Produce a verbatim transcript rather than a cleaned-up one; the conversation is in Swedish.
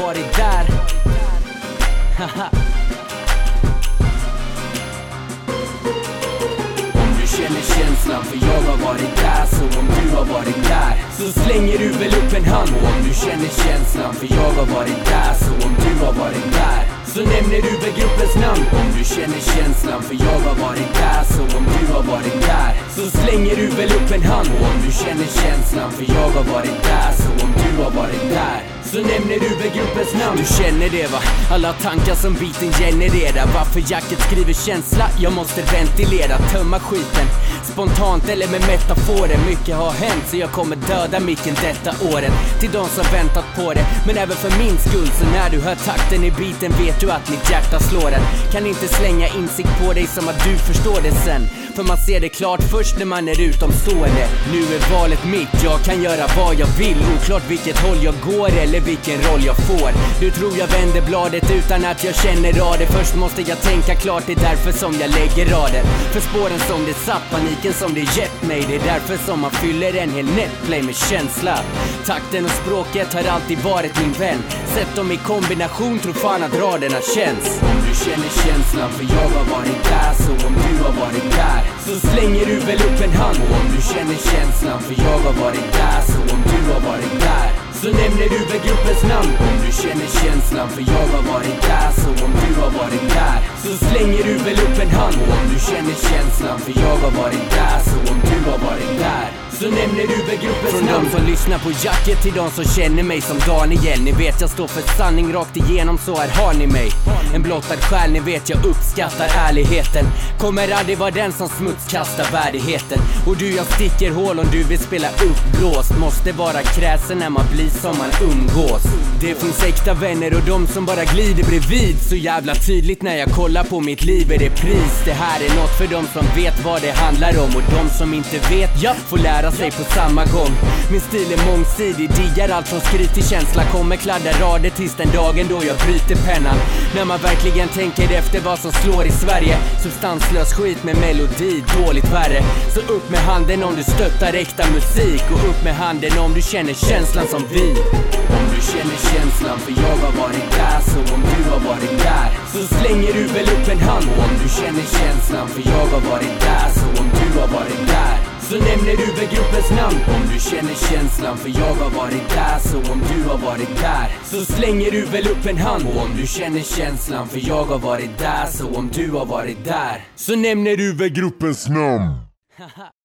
varit där. Om du känner känslan för jag har varit där, så om du har varit där, så slänger du väl upp en hand. Och om du känner känslan för jag har varit där, så om du har varit där, så nämner du väl gruppens namn. Om du känner känslan för jag har varit där, så om du har varit där, så slänger du väl upp en hand. Och om du känner känslan för jag har varit där, så om du har varit där, så nämner du väl gruppens namn. Du känner det va? Alla tankar som biten genererar. Varför jacket skriver känsla? Jag måste ventilera, tömma skiten spontant eller med metaforer. Mycket har hänt så jag kommer döda micken detta åren. Till de som väntat på det, men även för min skull. Så när du hör takten i biten vet du att mitt hjärta slår den. Kan inte slänga insikt på dig som att du förstår det sen, för man ser det klart först när man är utomstående. Nu är valet mitt, jag kan göra vad jag vill. Oklart vilket håll jag går eller vilken roll jag får. Du tror jag vänder bladet utan att jag känner rader. Först måste jag tänka klart, det är därför som jag lägger rader. För spåren som det satt, paniken som det gett mig. Det är därför som man fyller en hel netplay med känsla. Takten och språket har alltid varit min vän. Sätt dem i kombination, tror fan att raderna känns. Om du känner känslan för jag har varit där, så om du har varit där, så slänger du väl upp en hand. Och om du känner känslan för jag har varit där, så om du har varit där, så nämner du väl gruppens namn. Om du känner känslan för jag har varit där, så om du har varit där, så slänger du väl upp en hand. Och om du känner känslan för jag har varit där, så om du har varit där, så nämner du väl gruppens Från namn. Från de som lyssnar på jacket till de som känner mig som Daniel. Ni vet jag står för sanning rakt igenom, så här har ni mig. En blottad själ, ni vet jag uppskattar ärligheten. Kommer aldrig vara den som smutskastar värdigheten. Och du, jag sticker hål om du vill spela uppblåst. Måste vara kräsen när man blir som man umgås. Det finns äkta vänner och de som bara glider bredvid. Så jävla tydligt när jag kollar på mitt liv är det pris. Det här är något för de som vet vad det handlar om. Och de som inte vet, ja, får lära sig på samma gång. Min stil är mångsidig, diggar allt från skryt till känsla. Kommer kladda rader tills den dagen då jag bryter pennan. När man verkligen tänker efter vad som slår i Sverige. Substanslös skit med melodi, dåligt värre. Så upp med handen om du stöttar äkta musik. Och upp med handen om du känner känslan som vi. Om du känner känslan för jag har varit där, så om du har varit där, så slänger du väl upp en hand. Och om du känner känslan för jag har varit där, så om du har varit där, så nämner du väl gruppens namn. Om du känner känslan för jag har varit där, så om du har varit där, så slänger du väl upp en hand. Och om du känner känslan för jag har varit där, så om du har varit där, så nämner du väl gruppens namn.